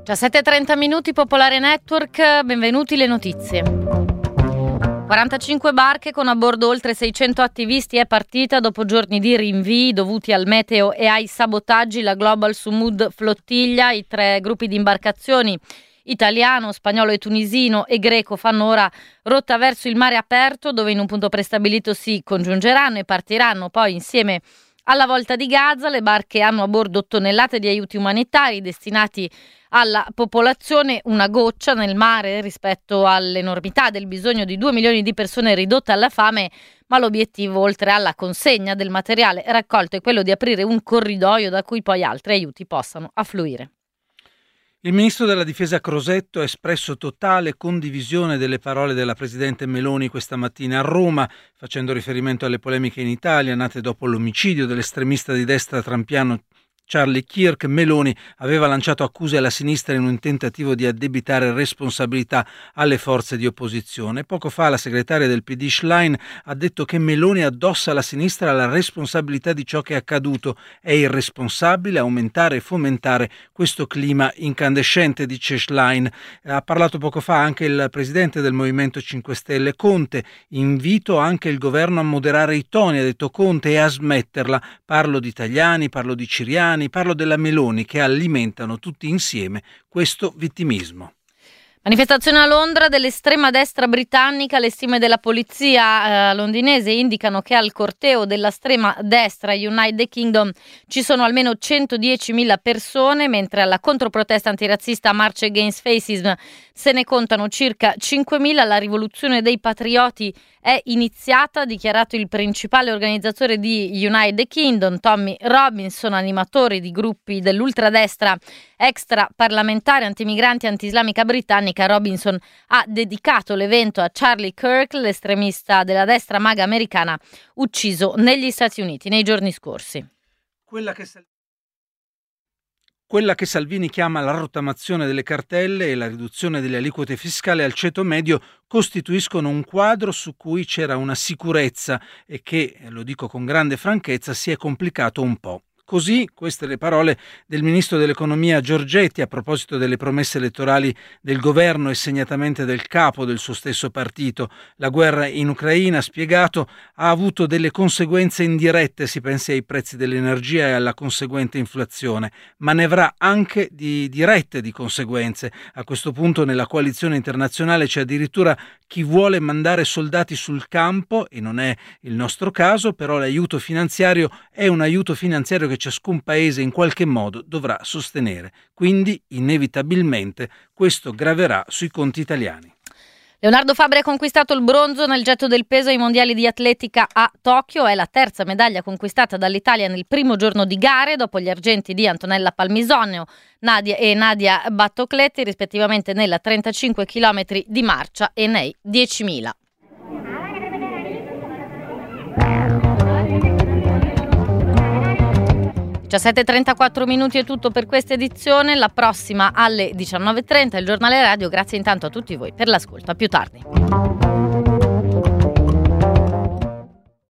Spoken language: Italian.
17:30 minuti, Popolare Network, benvenuti le notizie. 45 barche con a bordo oltre 600 attivisti è partita dopo giorni di rinvii dovuti al meteo e ai sabotaggi. La Global Sumud Flottiglia, i 3 gruppi di imbarcazioni italiano, spagnolo e tunisino e greco fanno ora rotta verso il mare aperto, dove in un punto prestabilito si congiungeranno e partiranno poi insieme alla volta di Gaza. Le barche hanno a bordo tonnellate di aiuti umanitari destinati alla popolazione, una goccia nel mare rispetto all'enormità del bisogno di 2 milioni di persone ridotte alla fame, ma l'obiettivo, oltre alla consegna del materiale raccolto, è quello di aprire un corridoio da cui poi altri aiuti possano affluire. Il ministro della Difesa Crosetto ha espresso totale condivisione delle parole della presidente Meloni questa mattina a Roma, facendo riferimento alle polemiche in Italia nate dopo l'omicidio dell'estremista di destra trampiano Charlie Kirk. Meloni aveva lanciato accuse alla sinistra in un tentativo di addebitare responsabilità alle forze di opposizione. Poco fa la segretaria del PD Schlein ha detto che Meloni addossa alla sinistra la responsabilità di ciò che è accaduto. È irresponsabile aumentare e fomentare questo clima incandescente, dice Schlein. Ha parlato poco fa anche il presidente del Movimento 5 Stelle, Conte. Invito anche il governo a moderare i toni, ha detto Conte, e a smetterla. Parlo di italiani, parlo di siriani, parlo della Meloni, che alimentano tutti insieme questo vittimismo. Manifestazione a Londra dell'estrema destra britannica. Le stime della polizia londinese indicano che al corteo dell'estrema destra United Kingdom ci sono almeno 110.000 persone, mentre alla controprotesta antirazzista March Against Racism se ne contano circa 5.000. La rivoluzione dei patrioti è iniziata, ha dichiarato il principale organizzatore di United Kingdom, Tommy Robinson, animatore di gruppi dell'ultradestra extraparlamentare antimigranti e anti-islamica britannica. Robinson ha dedicato l'evento a Charlie Kirk, l'estremista della destra MAGA americana ucciso negli Stati Uniti nei giorni scorsi. Quella che Salvini chiama la rottamazione delle cartelle e la riduzione delle aliquote fiscali al ceto medio costituiscono un quadro su cui c'era una sicurezza e che, lo dico con grande franchezza, si è complicato un po'. Così, queste le parole del ministro dell'economia Giorgetti a proposito delle promesse elettorali del governo e segnatamente del capo del suo stesso partito. La guerra in Ucraina, ha spiegato, ha avuto delle conseguenze indirette, si pensi ai prezzi dell'energia e alla conseguente inflazione, ma ne avrà anche di dirette di conseguenze. A questo punto nella coalizione internazionale c'è addirittura chi vuole mandare soldati sul campo, e non è il nostro caso, però l'aiuto finanziario è un aiuto finanziario che ciascun paese in qualche modo dovrà sostenere. Quindi, inevitabilmente, questo graverà sui conti italiani. Leonardo Fabri ha conquistato il bronzo nel getto del peso ai mondiali di atletica a Tokyo. È la terza medaglia conquistata dall'Italia nel primo giorno di gare, dopo gli argenti di Antonella Palmisonio e Nadia Battocletti, rispettivamente nella 35 km di marcia e nei 10.000. Già 7:34 minuti è tutto per questa edizione, la prossima alle 19:30 il giornale radio. Grazie intanto a tutti voi per l'ascolto, a più tardi.